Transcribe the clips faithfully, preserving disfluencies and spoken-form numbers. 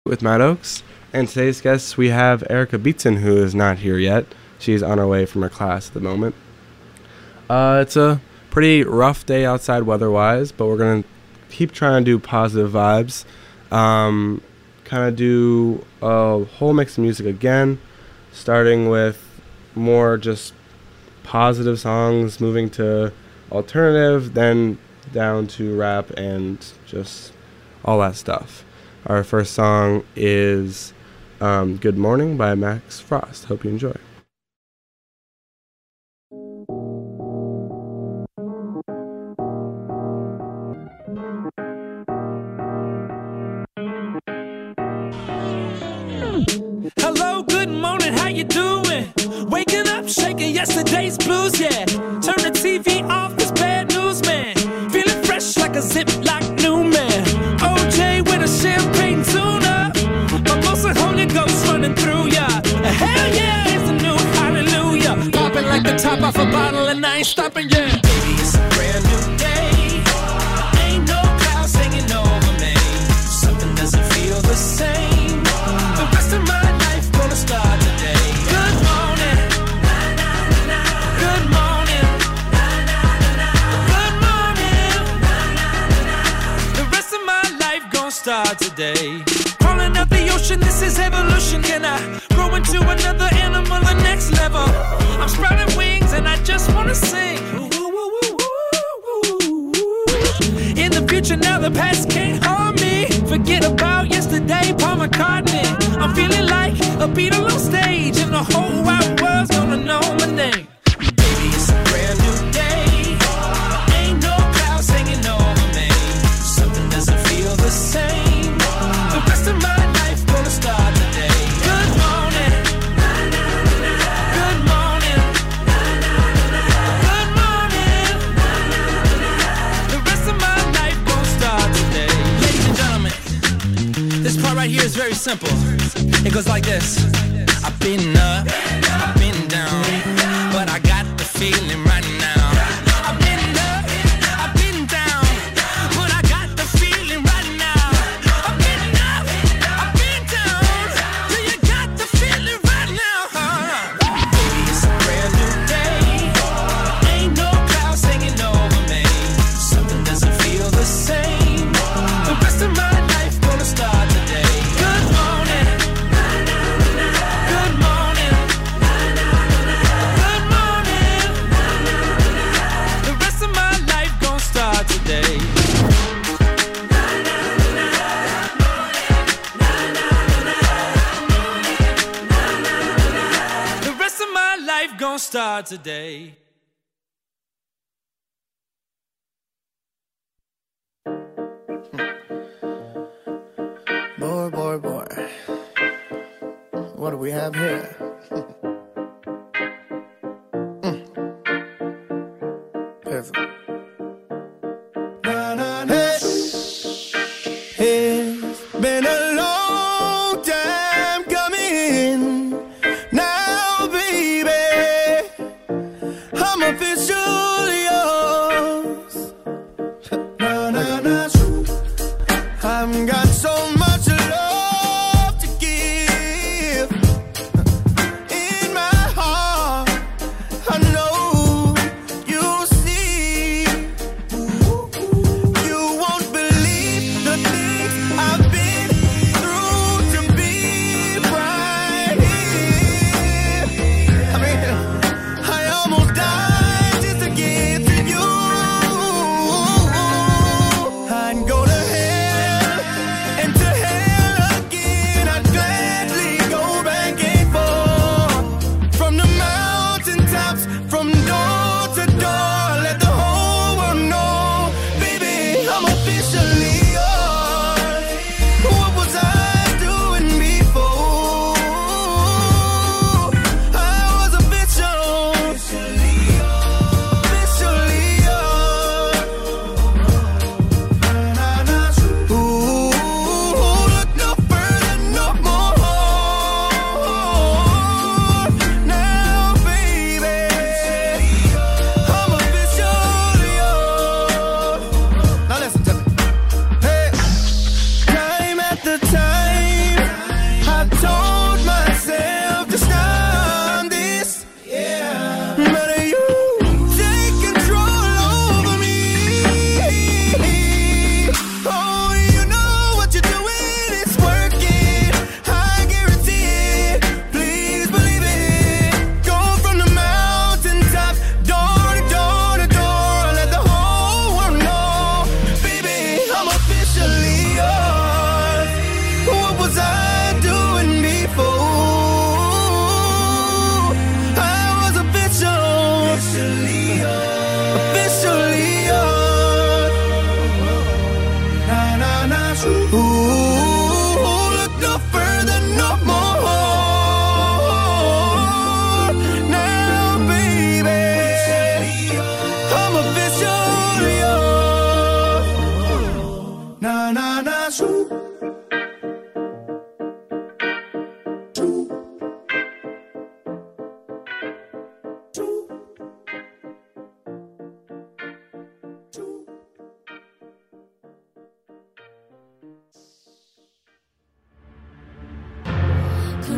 with Matt Oaks. And today's guests, we have Erica Beatson, who is not here yet. She's on her way from her class at the moment. Uh, it's a pretty rough day outside weather-wise, but we're going to keep trying to do positive vibes. Um, kind of do a whole mix of music again, starting with more just positive songs, moving to alternative, then down to rap and just all that stuff. Our first song is um, Good Morning by Max Frost. Hope you enjoy. Hello, good morning, how you doing? Waking up, shaking yesterday's blues, yeah. Turn the T V off, this bad news, man. Feeling fresh like a Ziploc new man. O J with a champagne tuna. Mimosa Holy Ghost running through ya. Hell yeah, it's a new hallelujah. Popping like the top off a bottle and I ain't stopping yet. Baby, it's a brand new day. Ain't no clouds hanging over me. Something doesn't feel the same. The rest of my life gonna start today. Good morning. Good morning. Good morning. The rest of my life gonna start today. Crawling up the ocean, this is evolution. Can I grow into another animal, the next level? I'm sprouting wings and I just wanna sing. In the future now, the past can't harm me. Forget about yesterday, Paul McCartney. I'm feeling like a Beatle on stage, and the whole wide world's gonna know my name. Baby, it's a brand new day. Ain't no clouds hanging over me. Something doesn't feel the same. The rest of my life gonna start today. Good morning. Good morning. Good morning. The rest of my life gonna start today. Ladies and gentlemen, this part right here is very simple. It goes like this. I've been up, I've been down, but I got the feeling right now. I've been up, I've been down, but I got the feeling right now. I've been up, I've been down, till you got the feeling right now. Baby, it's a brand new day. Ain't no clouds hanging over me. Something doesn't feel the same. The rest of my life gonna start today. Good morning. Good morning. Good morning. The rest of my life gonna start today. The rest of my life gonna start today. Boy, boy, boy. What do we have here? Mm. Perfect. Hey, it's been a long time coming. Now, baby, I'm officially yours. Na, na, na. I've got so much love to give in my heart. I know you see. You won't believe the things I've been through to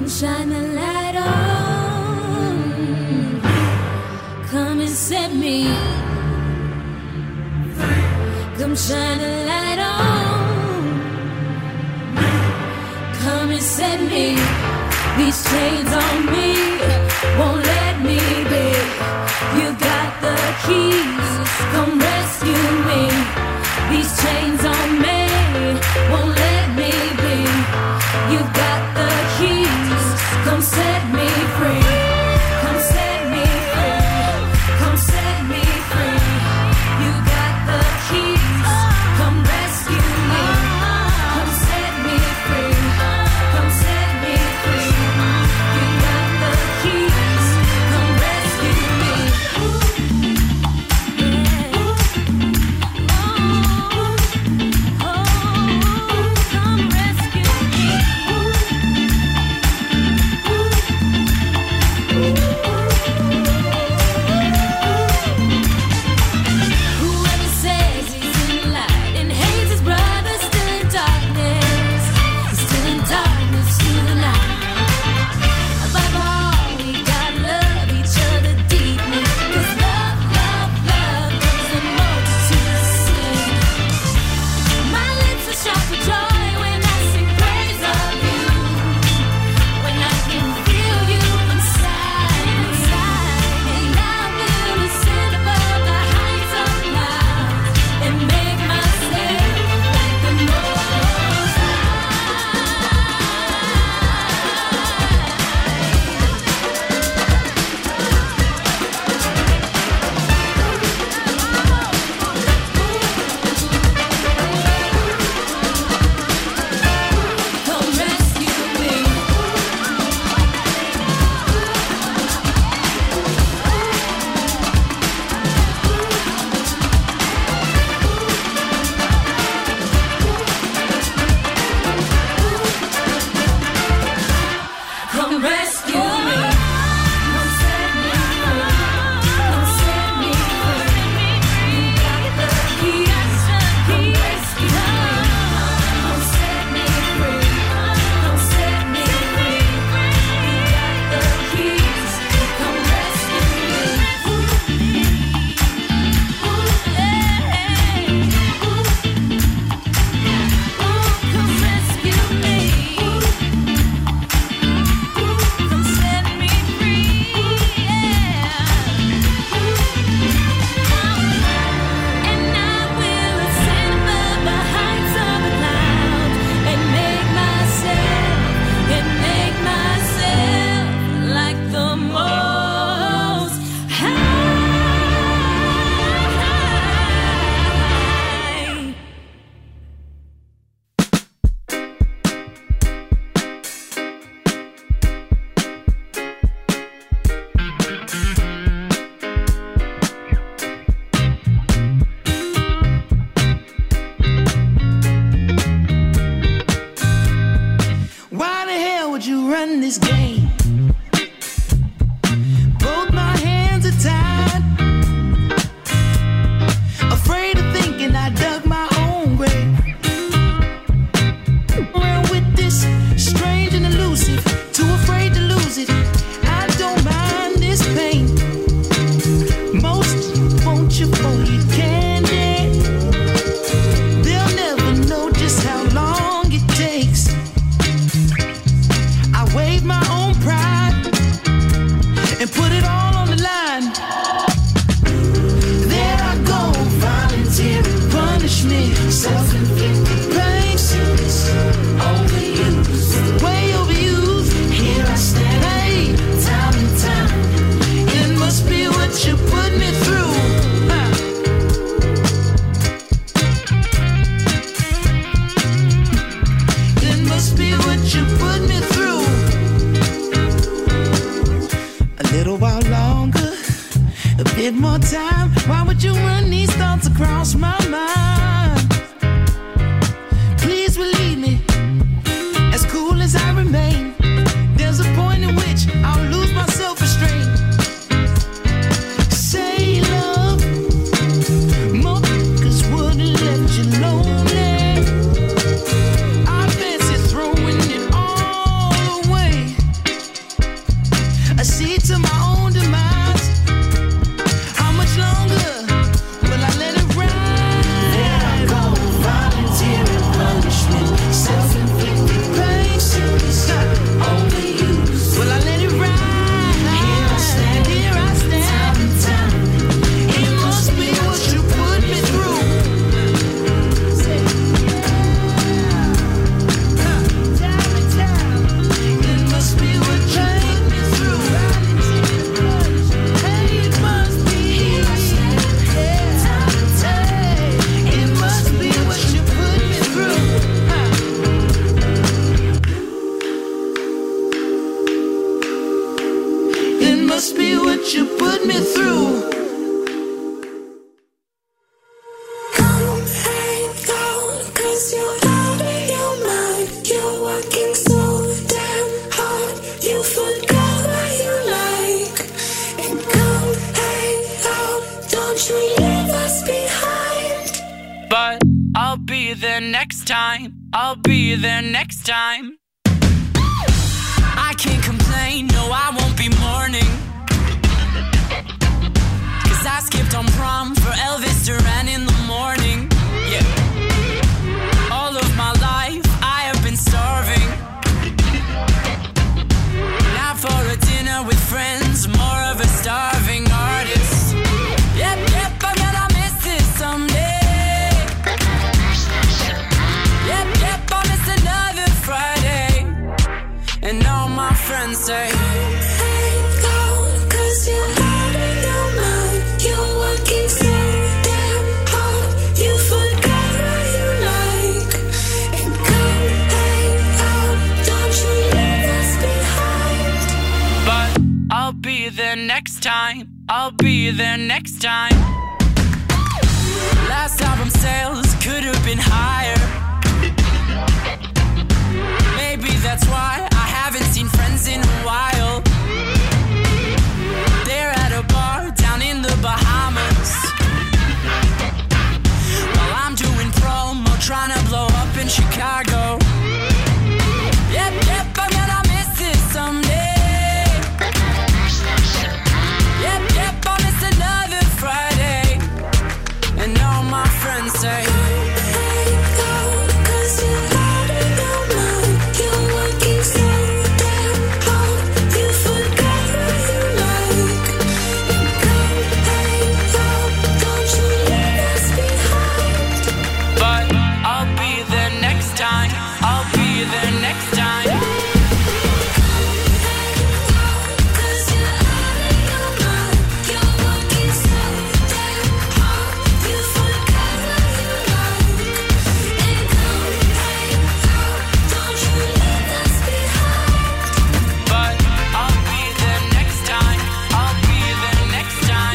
Come shine the light on. Come and set me. Come shine the light on. Come and set me. These chains on me won't let me be. You got the keys. Come rescue me. These chains on me won't let me be. You got the keys. Come set me free. Come set me free. Come set me free. You got the keys. Come rescue me. Come set me free. Come set me free. You got the keys. Come rescue me. Yeah. Oh, oh, come rescue me. Whoever says he's in the light and hates his brother, still in darkness. He's still in darkness through the night. Above all, we gotta love each other deeply. 'Cause love, love, love covers the multitude of sin. My lips are sharp with joy when I sing praise of you. When I can feel you inside, inside. And I will ascend above the heights of clouds and make myself like the Most High. Come rescue me. Come rescue me. Come set me free. Come set me free. You got the keys. Come rescue me. Come set me free. Come set me free. You got the keys. Come rescue me. Come rescue me. Come set me free, yeah. And I will ascend above the heights of the clouds and make myself, and make myself like the Most High. Why the hell would you run this game? Both my hands are tied. Afraid of thinking I dug my own grave. Around with this strange and elusive, too afraid to lose it. I don't mind this pain. Most want you for your candy. They'll never know just how long it takes. I wave my own pride and put it all on the line. There I go, volunteering punishment, self-inflicted pain, overused, way overused. Here I stand, hey, time and time. It must be what you put me through. Huh. It must be what you put me through. A little while longer, a bit more time. Why would you run these thoughts across my mind? Please believe me, as cool as I remain, there's a point in which I'll lose my self-restraint. Say love, more niggas wouldn't let you lonely. I fancy throwing it all away. working so damn hard, you forgot what you like. And come hang out, don't you leave us behind. But I'll be there next time. I'll be there next time. I can't complain, no, I won't be mourning. Cause I skipped on prom for Elvis Duran in the morning. Yeah. All of my life I have been starving. Now for a dinner with friends, more of a starving artist. Yep, yep, I'm gonna miss this someday. Yep, yep, I'll miss another Friday. And all my friends say, Hang on, cause you're out of your mind. You're working so damn hard, you forgot what you like. And come hang out, don't you leave us behind. but I'll be there next time. I'll be there next time. Last album sales could have been higher. Maybe that's why I haven't seen friends in a while. They're at a bar down in the Bahamas, while I'm doing promo, trying to blow up in Chicago. Yep, yep, I'm gonna miss it someday. Yep, yep, I'll miss another Friday. And all my friends say, Hang on, cause you're out of your mind. You're working so damn hard, you forgot what you like. And come hang out, don't you leave us behind. but I'll be there next time. I'll be there next time. Cause you're out of your mind. You're working so damn hard, you forgot what you like. And come hang out, don't you leave us behind. But I'll be there next time. I'll be there next time.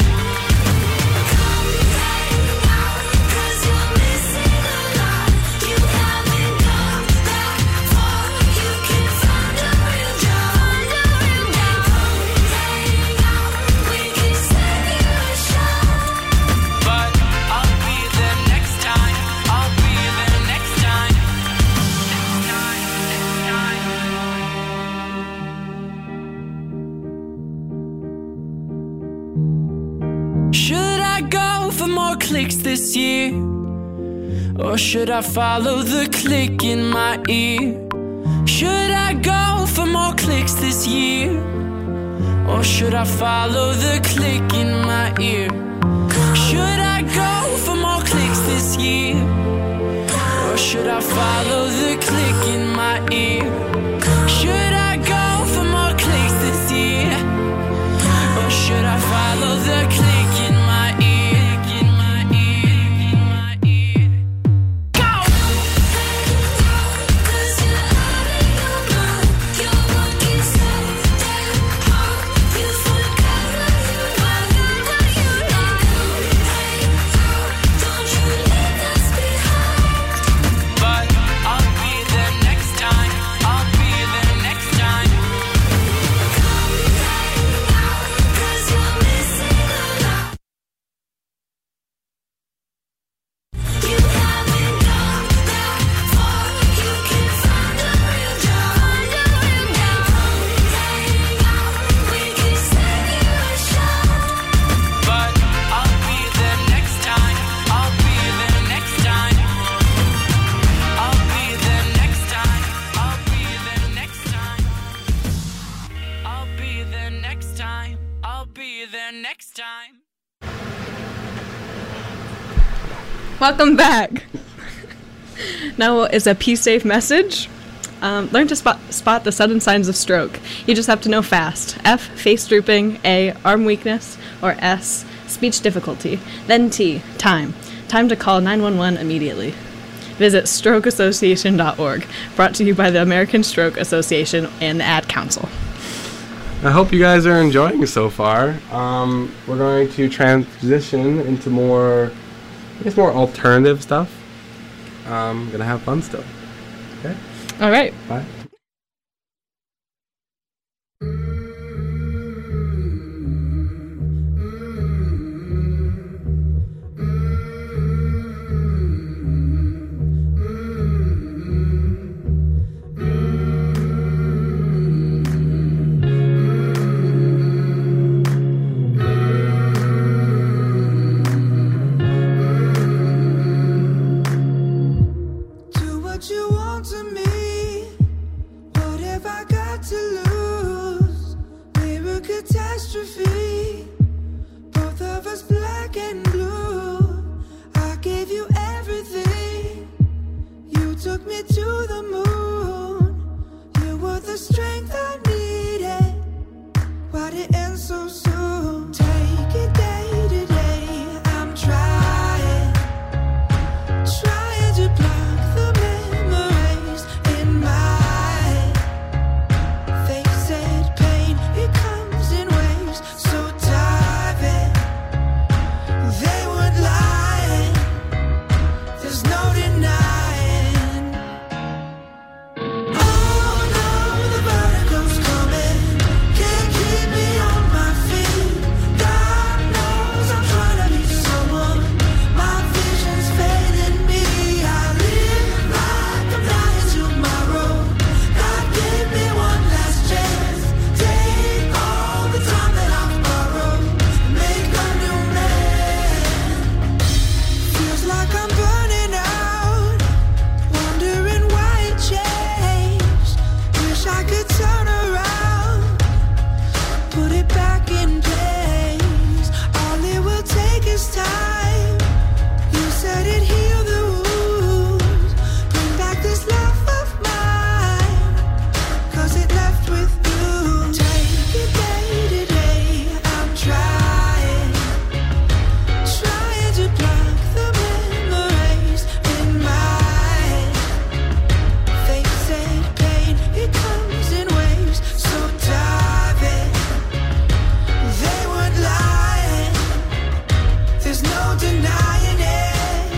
Cause you're missing a lot. You haven't gone that far. You can find a real job. Hang out, we can send you a shot. But I'll be there next time. I'll be there next time. Next time, next time. Should I go for more clicks this year? Or should I follow the click in my ear? Should I go for more clicks this year? Or should I follow the click in my ear? Should I go for more clicks this year? Or should I follow the click in my ear? Should I go for more clicks this year? Or should I follow the click in my ear? In my ear, in my ear. Go! Cause you're out of your mind. You're working so damn hard, you forgot what you like. Hang out, don't you leave us behind. But I'll be there next time. I'll be there next time. Cause you're missing a lot. You haven't gone that far. You can find a real job. Hang out, we can send you a shot. But I'll be there next time. I'll be there next time. I'll be there next time. I'll be there next time. I'll be there next time. I'll be there next time. Welcome back. Now is a P safe message. Um, learn to spot, spot the sudden signs of stroke. You just have to know fast. F, face drooping. A, arm weakness. Or S, speech difficulty. Then T, time. Time to call nine one one immediately. Visit stroke association dot org. Brought to you by the American Stroke Association and the Ad Council. I hope you guys are enjoying so far. Um, we're going to transition into more, I guess, more alternative stuff. Um, gonna have fun still. Okay, All right. bye. I got to lose. We're a catastrophe. Both of us black and blue. I gave you everything. You took me to the moon. You were the strength I needed. Why'd it end so soon? Take it day to day. I'm trying, trying to block the memories in my face. Said pain, it comes in waves. So dive in. They weren't lying. There's no denying. Oh no, the vertigo's coming. Can't keep me on my feet. God knows I'm trying to be someone. My vision's fading me. I live like I'm dying tomorrow. God gave me one last chance. Take all the time that I've borrowed. Make a new man. Feels like I'm burning out. Wondering why it changed. Wish I could turn around. Put it back in place. All it will take is time. You said it heal the wounds. Bring back this love of mine. Cause it left with you. Take it day to day. I'm trying, trying to block the memories in my face. Said pain, it comes in waves. So dive in. They weren't lying. There's no denying it.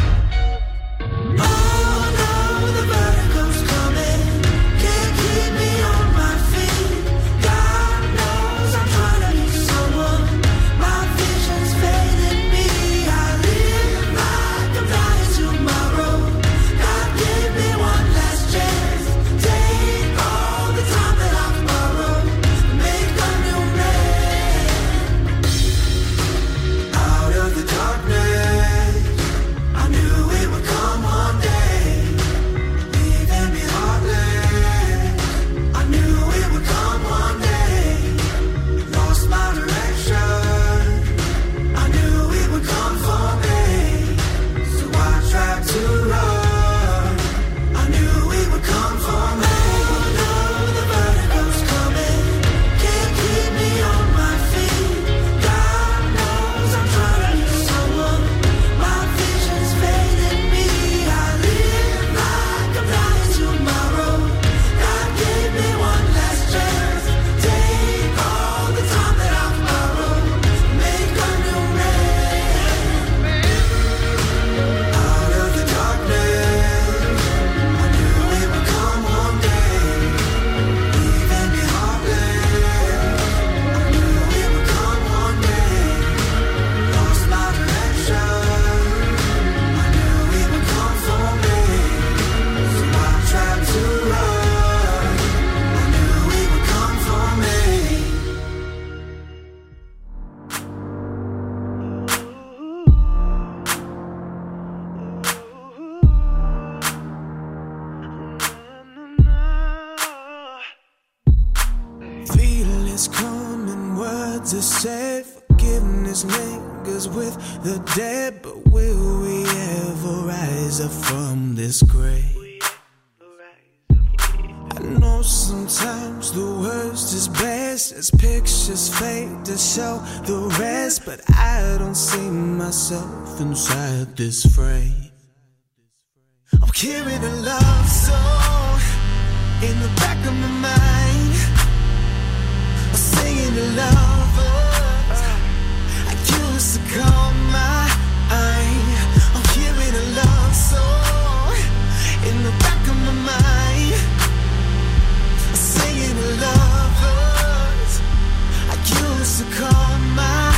Oh no, the vertigo's coming. Can't keep me on my feet. God knows I'm trying to be someone. My vision's fading me. I live like I'm dying tomorrow. God gave me one last chance. Take all the time that I've borrowed. Make a new man. Out of the darkness, I knew it would come one day. Leaving me heartless, I knew it would come one day. Lost my direction, I knew it would come for me. So I tried to run, I knew it would come for me. Oh no, the vertigo's coming. Can't keep me on my feet. God knows I'm trying to be someone. My vision's fading me. I live like I'm dying tomorrow. God gave me one last chance. Take all the time that I've borrowed. Make a new man. Out of the darkness, I knew it would come one day. Leaving me heartless, I knew it would come one day. Lost my direction, I knew it would come for me. So I tried to run, I knew it would come for me. Feelings coming, words are said. Forgiveness lingers with the dead. But will we ever rise up from this grave? I know sometimes the worst is best as pictures fade to show the rest. But I don't see myself inside this frame. I'm carrying a love song in the back of my mind. I'm singing to lovers I used to call mine. I'm hearing a love song in the back of my mind. I'm singing to lovers I used to call mine.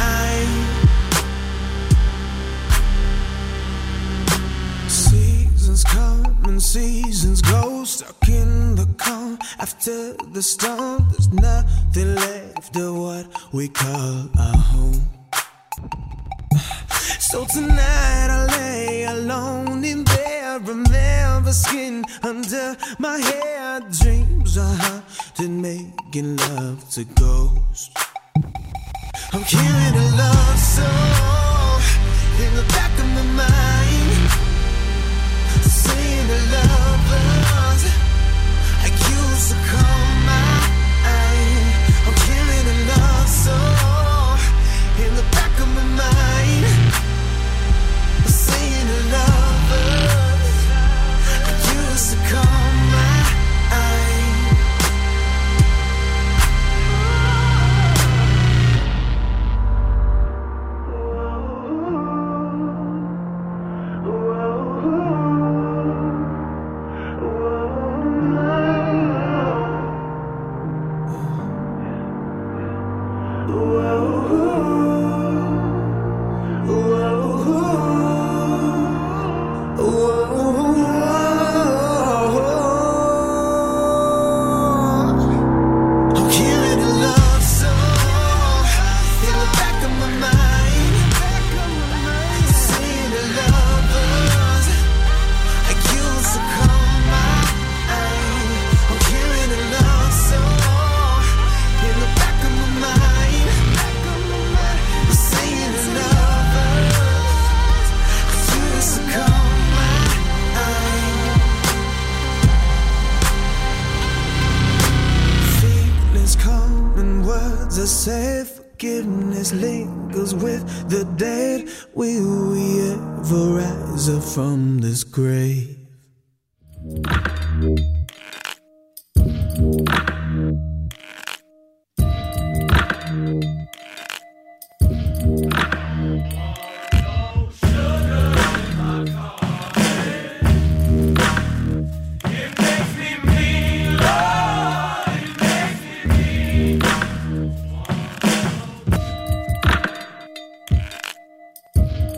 Seasons come and seasons go, stuck in the calm after the storm. There's nothing left of what we call our home. So tonight I lay alone in bed I remember skin under my hair. Dreams are haunted, making love to ghosts. I'm hearing a love song in the back of my mind, saying the lovers I used to call mine. I'm hearing a love song in the back of my mind, saying the lovers I used to call mine. Forgiveness lingers with the dead. Will we ever rise up from this grave?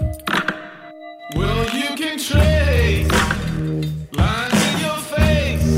Well, you can trace lines in your face.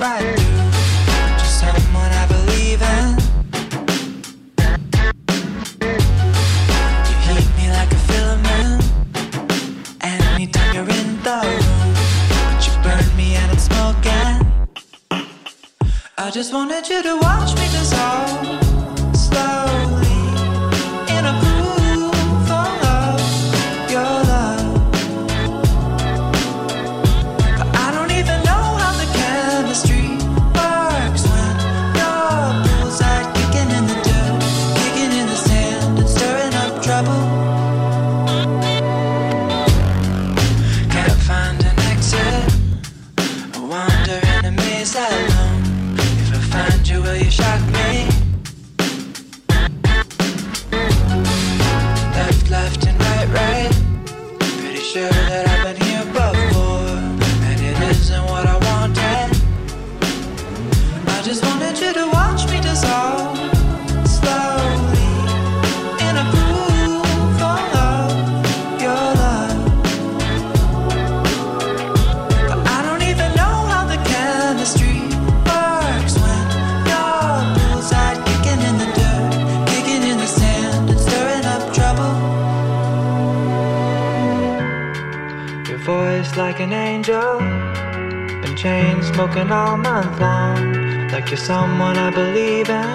right through. Just someone I believe in. You heat me like a filament. Anytime you're in the room, but you burn me and I'm smoking. I just wanted you to watch me dissolve slowly in a pool full of your love. But I don't even know how the chemistry works when your poolside kicking in the dirt, kicking in the sand and stirring up trouble. Can't find an exit. I wander in a maze alone. If I find you, will you shock me? Left, left and right, right. Pretty sure that I've been here before, and it isn't what I wanted. I just wanted you to watch me dissolve slowly in a pool full of your love. But I don't even know how the chemistry works when your poolside kicking in the dirt, kicking in the sand and stirring up trouble. Your voice like an angel, been chain smoking all month long, like you're someone I believe in.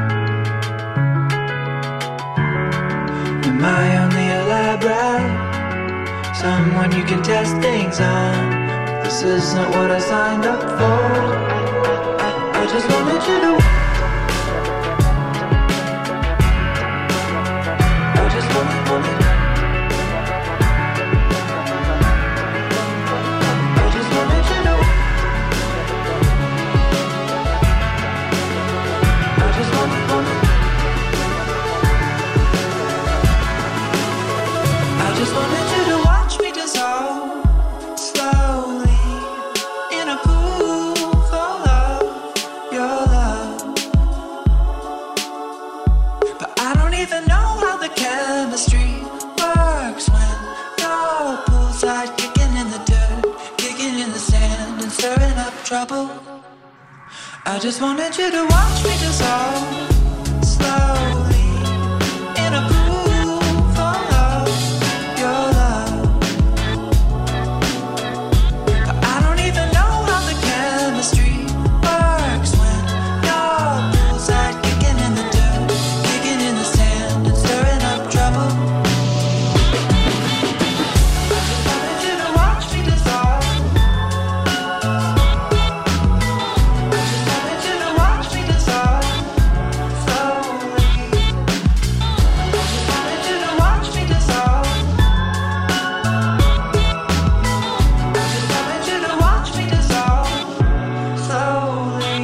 Am I only elaborate? Someone you can test things on. This isn't what I signed up for. I just wanted you to. I just wanted, wanted. I just wanted you to. I just wanted, wanted. I just wanted you to watch me dissolve slowly in a pool full of your love. But I don't even know how the chemistry works when your poolside kicking in the dirt, kicking in the sand and stirring up trouble. I just wanted you to watch me dissolve slowly in a pool full of your love. But I don't even know how the chemistry works when your poolside kicking in the dirt, kicking in the sand and stirring up trouble. I just wanted you to watch me dissolve. I just wanted you to watch me dissolve slowly. I just wanted you to watch me dissolve. I just wanted you to watch me dissolve slowly.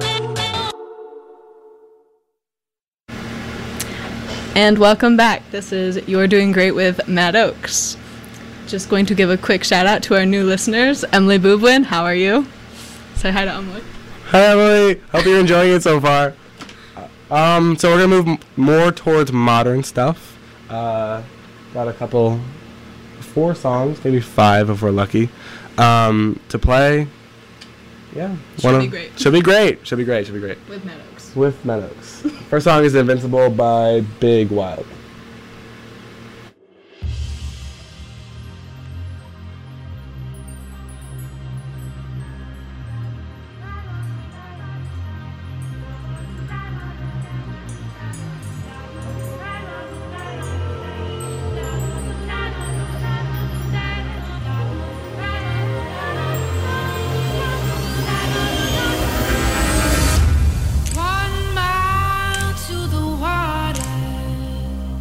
And welcome back. This is You're Doing Great with Matt Oakes. Just going to give a quick shout out to our new listeners. Emily Boobwin, how are you? Say hi to Emily. Hi Emily, hope you're enjoying it so far. Um, so we're gonna move m- more towards modern stuff. Uh, got a couple, four songs, maybe five if we're lucky, um, to play. Yeah, Should one be of- great. Should be great. Should be great. Should be great. With Matt Oakes. With Meadows. First song is "Invincible" by Big Wild. One mile to the water.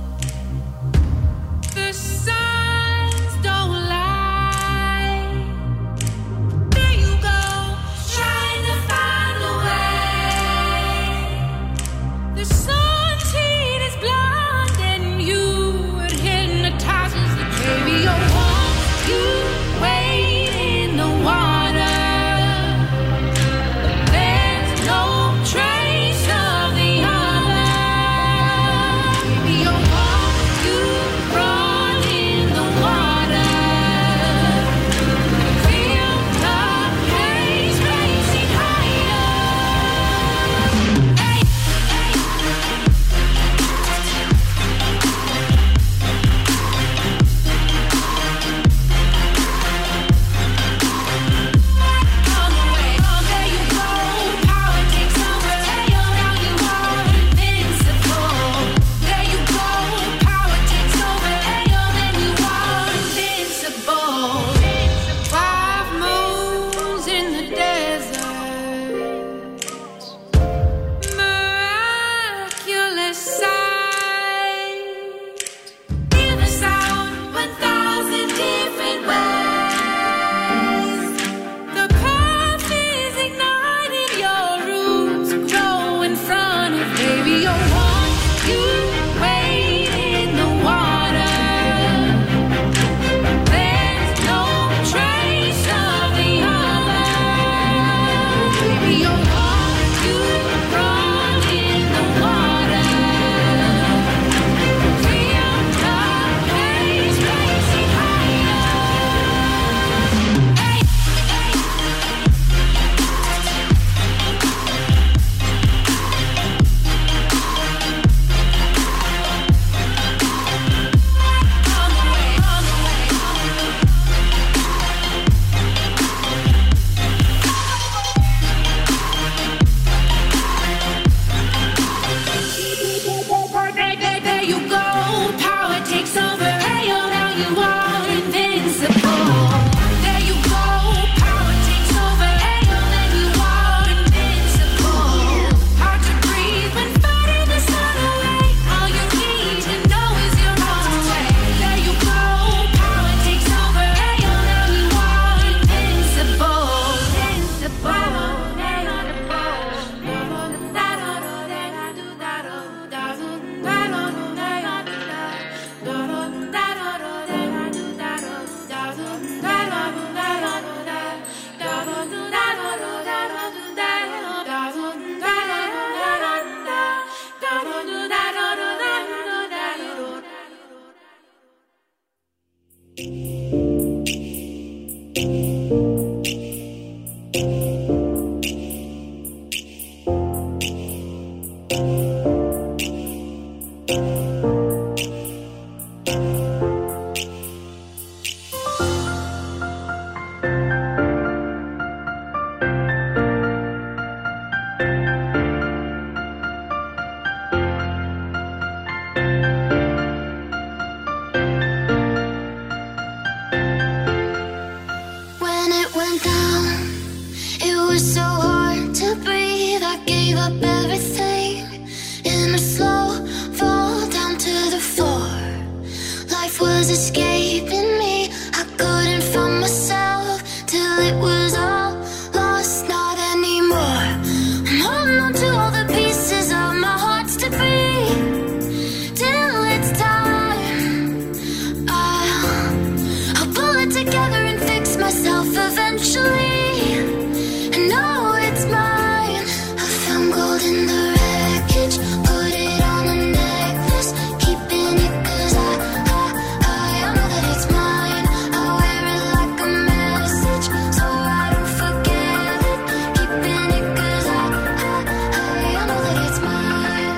when it went down, it was so hard to breathe. I gave up everything in a slow fall down to the floor. Life was escaping me. I couldn't find myself till it was all lost, not anymore. I'm holding on to all the pieces of my heart's debris till it's time. I'll, I'll pull it together and fix myself eventually. I know it's mine. I found gold in the wreckage, put it on a necklace, keeping it 'cause I, I, I, I know that it's mine. I wear it like a message, so I don't forget it, keeping it 'cause I, I, I, I know that it's mine.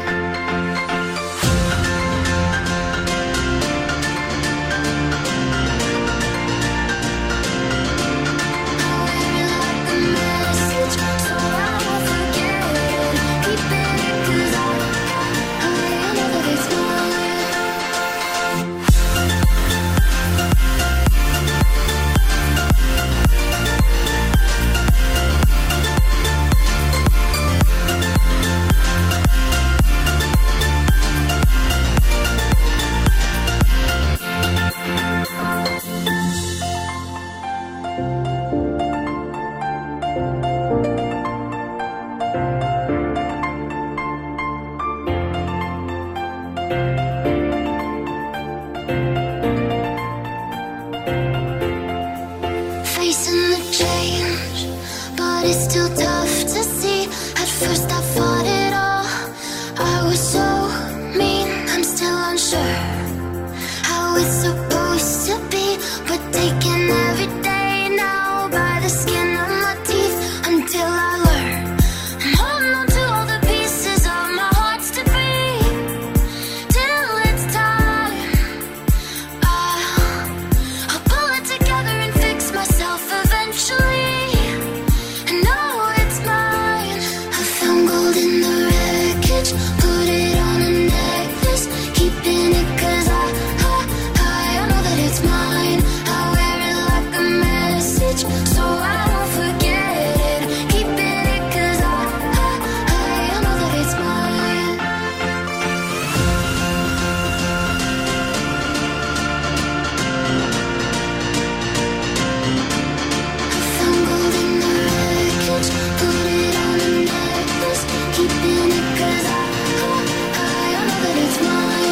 Facing the change, but it's still tough to see. At first I fought it all, I was so mean, I'm still unsure how it's supposed to be, but taking every day now by the skin of my teeth until I learn. I'm holding on to all the pieces of my heart's debris till it's time. I'll, I'll pull it together and fix myself eventually. I know it's mine. I found gold in the wreckage, put it on a necklace, keeping it 'cause I, I, I, I know that it's mine. I wear it like a message, so I don't forget it, keeping it 'cause I, I, I, I know that it's mine. I found gold in the wreckage, put it on a necklace, keeping it 'cause I, I, I, I know that it's mine.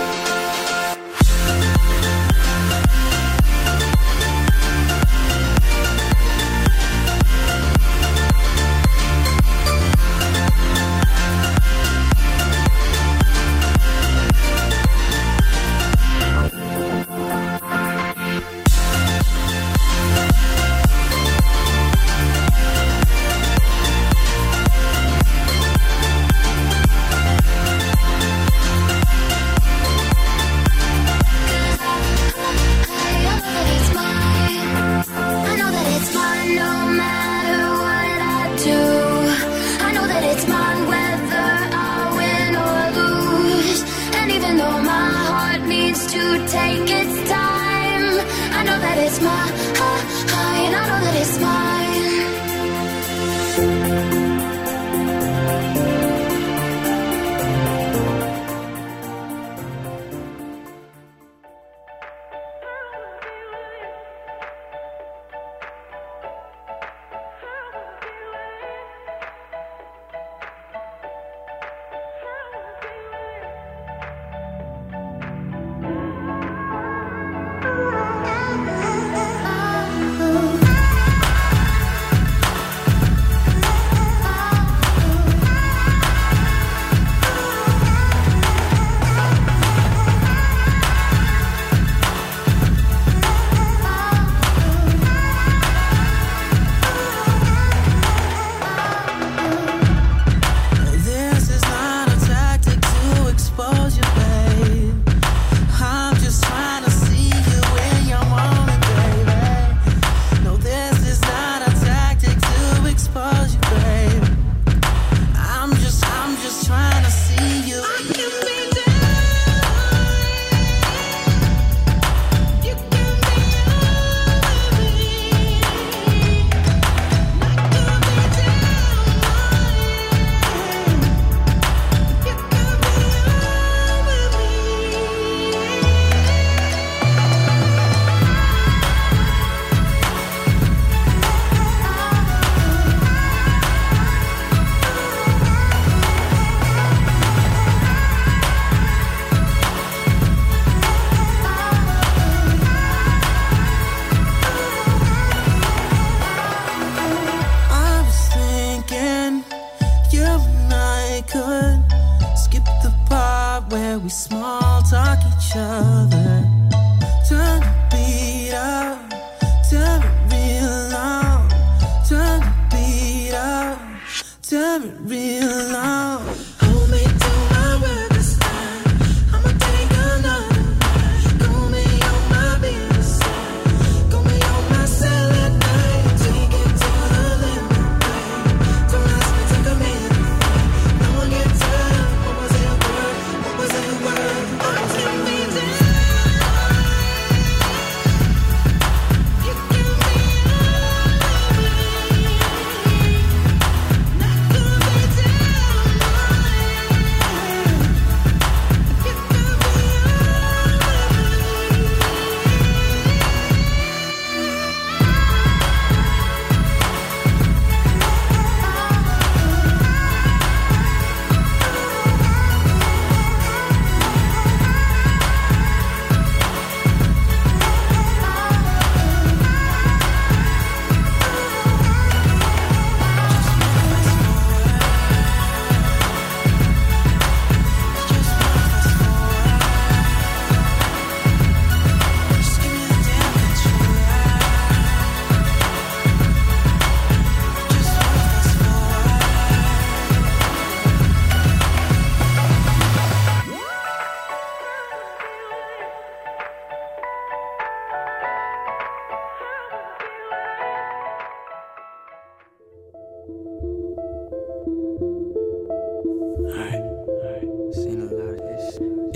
I know that it's mine no matter what I do. I know that it's mine whether I win or lose. And even though my heart needs to take its time, I know that it's mine, and I know that it's mine.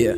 Yeah.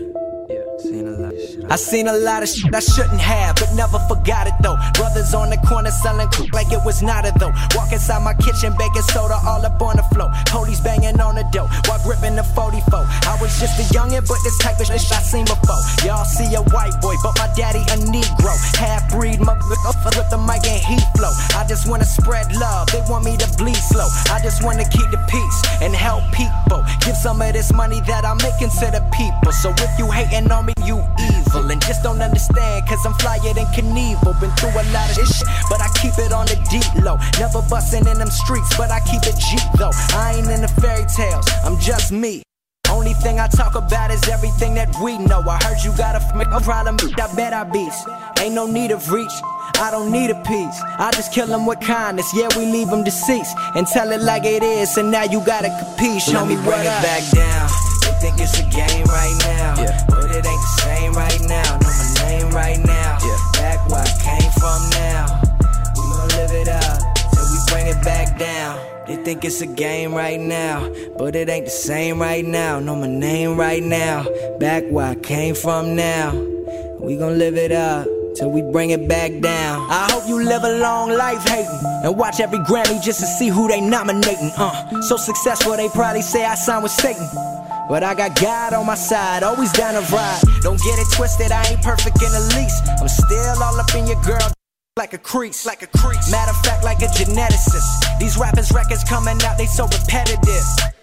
I seen a lot of shit I shouldn't have, but never forgot it though. Brothers on the corner selling cook like it was not a though. Walk inside my kitchen, baking soda all up on the floor. Police banging on the door while gripping the forty-four. I was just a youngin', but this type of shit I seen before. Y'all see a white boy, but my daddy a Negro. Half breed, motherfucker with the mic and heat flow. I just wanna spread love, they want me to bleed slow. I just wanna keep the peace and help people. Give some of this money that I'm making to the people. So if you hating on me, you evil and just don't understand, cause I'm flyer than Knievel. Been through a lot of this shit, but I keep it on the deep low. Never bustin' in them streets, but I keep it G though. I ain't in the fairy tales, I'm just me. Only thing I talk about is everything that we know. I heard you got a f- problem, I bet I beats. Ain't no need of reach, I don't need a piece. I just kill them with kindness, yeah, we leave them deceased. And tell it like it is, and now you gotta compete. Show me what up. Back down. They think it's a game right now, yeah. But it ain't the same right now. Know my name right now, yeah. Back where I came from now. We gon' live it up till we bring it back down. They think it's a game right now, but it ain't the same right now. Know my name right now, back where I came from now. We gon' live it up till we bring it back down. I hope you live a long life hating and watch every Grammy just to see who they nominating. Uh, so successful they probably say I signed with Satan, but I got God on my side, always down to ride. Don't get it twisted, I ain't perfect in the least. I'm still all up in your girl like a crease, like a crease. Matter of fact, like a geneticist. These rappers' records coming out, they so repetitive.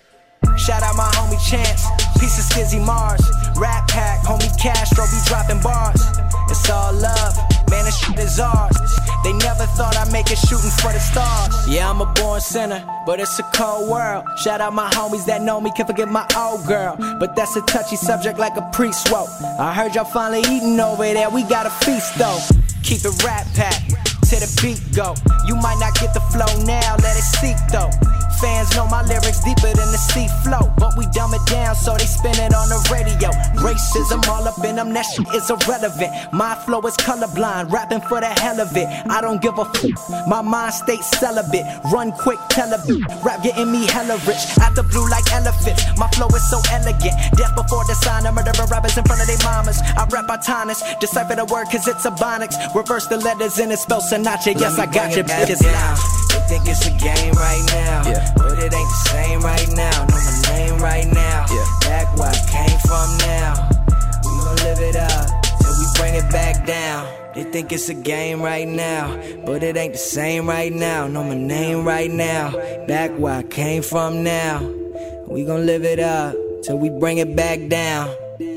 Shout out my homie Chance, piece of Skizzy Mars. Rap Pack, homie Castro be dropping bars. It's all love, man, this shit is ours. They never thought I'd make it shooting for the stars. Yeah, I'm a born sinner, but it's a cold world. Shout out my homies that know me, can't forget my old girl. But that's a touchy subject like a priest wrote. I heard y'all finally eating over there, we got a feast though. Keep it Rap Pack, to the beat go. You might not get the flow now, let it seep though. Fans know my lyrics deeper than the sea flow, but we dumb it down so they spin it on the radio. Racism all up in them, that shit is irrelevant. My flow is colorblind, rapping for the hell of it. I don't give a f***, my mind stays celibate. Run quick, tell a beat, rap getting me hella rich. Out the blue like elephants, my flow is so elegant. Death before the sign of murdering rappers in front of their mamas. I rap autonomous, decipher the word cause it's ebonics. Reverse the letters and it spells Sinatra. Yes, I got you, bitches now. They think it's a game right now, yeah. But it ain't the same right now. Know my name right now, yeah. Back where I came from now. We gon' live it up till we bring it back down. They think it's a game right now, but it ain't the same right now. Know my name right now, back where I came from now. We gon' live it up till we bring it back down.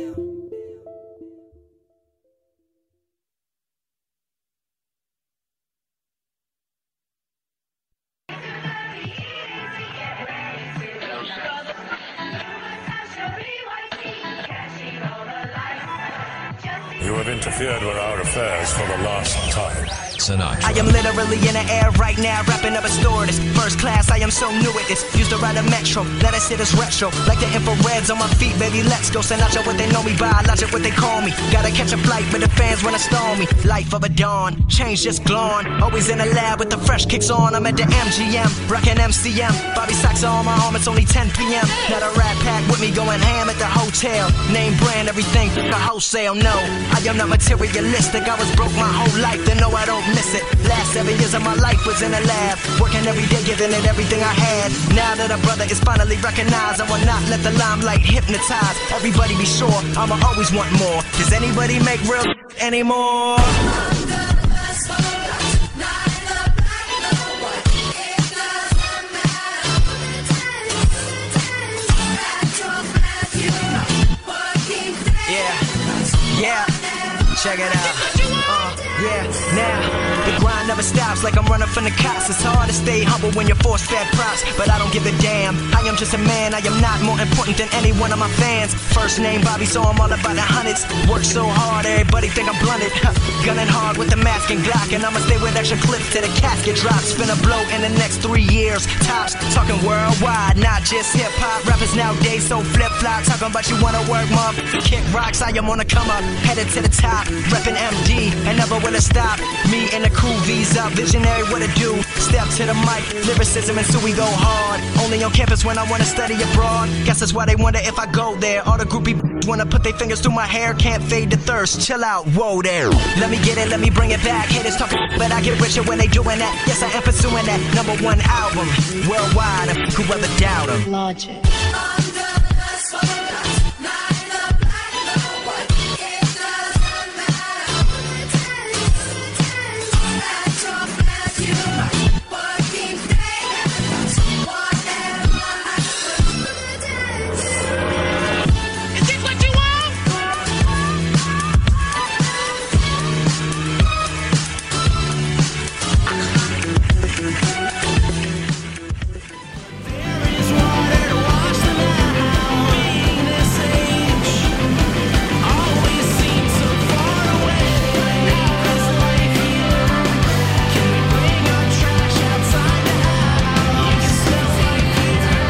You have interfered with our affairs for the last time. Sinatra. I am literally in the air right now, wrapping up a stewardess. First class, I am so new at this. Used to ride a metro, let us hit us retro. Like the infrareds on my feet, baby, let's go. Sinatra, what they know me by, logic, what they call me. Gotta catch a flight, but the fans wanna storm me. Life of a dawn, change just glowing. Always in the lab with the fresh kicks on. I'm at the M G M, rocking M C M. Bobby Sacks on my arm, it's only ten p m Not a Rat Pack with me going ham at the hotel. Name brand, everything, the wholesale, no. I am not materialistic, I was broke my whole life, then no, I don't miss it. Last seven years of my life was in a lab, working every day, giving it everything I had. Now that a brother is finally recognized, I will not let the limelight hypnotize. Everybody be sure, I'ma always want more. Does anybody make real anymore? Yeah, yeah, check it out. Uh, yeah, now the grind never stops like I'm running from the cops. It's hard to stay humble when you're force-fed props, but I don't give a damn. I am just a man, I am not more important than any one of my fans. First name Bobby, so I'm all about the hundreds. Work so hard, everybody think I'm blunted. Gunning hard with the mask and Glock, and I'ma stay with extra clips till the casket drops. Spin a blow in the next three years, tops. Talking worldwide, not just hip-hop. Rappers nowadays so flip-flop, talking about you wanna work, mother. Kick rocks, I am on the come up, headed to the top. Reppin' M D, and never will it stop. Me in the cool V G's up, visionary, what to do? Step to the mic, lyricism and so we go hard. Only on campus when I wanna study abroad. Guess that's why they wonder if I go there. All the groupie wanna put their fingers through my hair. Can't fade the thirst, chill out, whoa there. Let me get it, let me bring it back. Haters talking, but I get richer when they doing that. Yes, I am pursuing that number one album worldwide. Whoever doubt 'em. Logic.